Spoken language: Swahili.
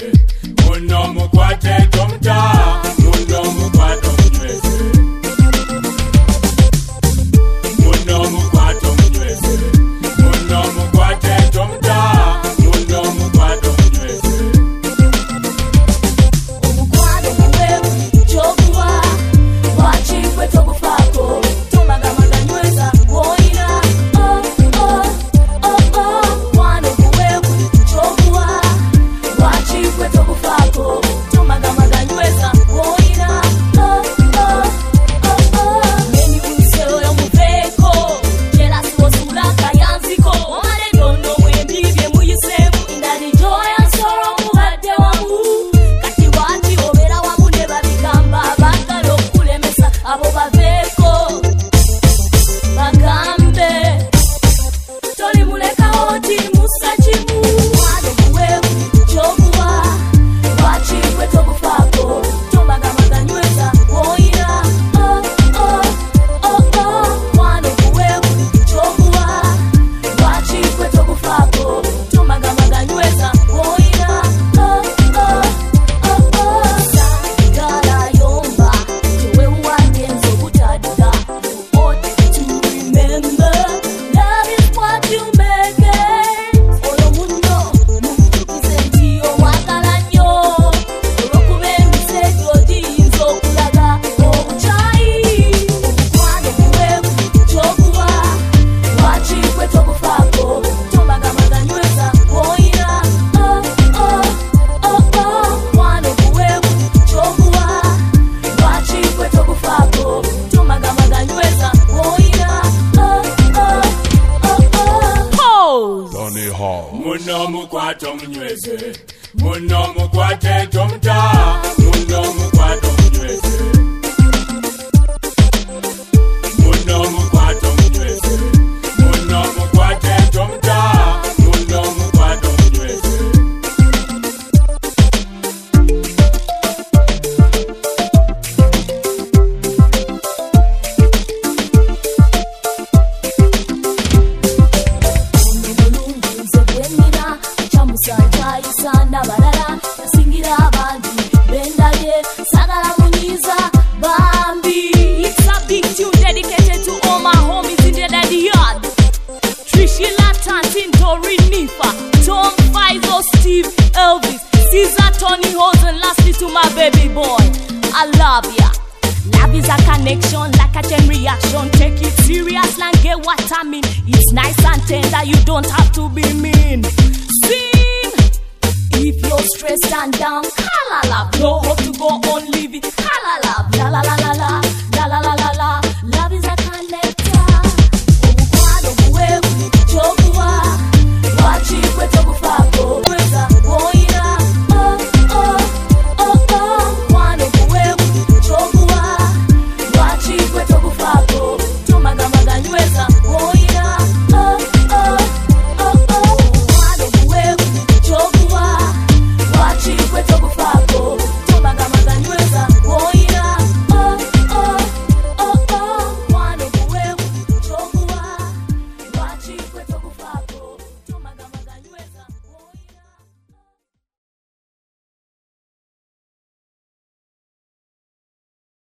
Muno mukwate tomta, muno mukwato munyweze. Muno mukwato munyweze. Muno mukwate tomta, muno mukwato munyweze. Omukwano muwewe chokuwa, wachifwe tokufako. Tumagamaga nyweza woina. Oh, oh, oh, oh. Kwano muwewe chokuwa, wachifwe tokufako. Tumagamaga nyweza woina. Oh, oh, oh, oh. Meni unseo yo muveko, jela siwosula kayanziko. Omare dondo mwendivye muyisemu, indani joy and sorrow mubadde wamu. Kati wati obera wamu ne babigamba, bagala okulemesa abo baveko. Bagambe, toli mulekawo ti musachimu. Mwano muwewe chokuwa, wachifwe tokufako. Tumagamaga nyweza woina. Oh, oh, oh, oh. Mwano muwewe chokuwa, wachifwe tokufako. Tumagamaga nyweza woina. Oh, oh, oh, oh. Sagala yomba, jowe wagenzo kutadika. Ought to remember, love is what you make it. Oyo muno, mumutukize ntiyo mwagala nnyo. Olw'okuba emisego giyinza okulaga obukyali. Omukwano muwewe chokuwa, wachifwe tokufako. Tumagamaga nyweza woina. Oh, oh, oh, oh. Mukwano muwewe chokuwa, wachifwe tokufako. Tumagamaga nyweza woina. Oh, oh, oh, oh. Donny Hall. Muno mukwato munyweze. Muno mukwate tomta, muno mukwato munyweze. Muno mukwato munyweze. Muno mukwate tomta, muno mukwato munyweze. Mulungi nze gwenina, kyamusantayisa n'abalala. Nasingira abangi bendabye, sagala munyiza bambi. It's a big tune dedicated to all my homies in the daddy yard. Trishila, Tantin, Dorin, Nifa, Tom, Faizo, Steve, Elvis, Caesar, Tony, Hose, and lastly to my baby boy. I love ya. Love is a connection, like a chain reaction. Take it serious and get what I mean. It's nice and tender, you don't have to be mean. Sing! If you're stressed and down, kalala, know how to go on, leave it.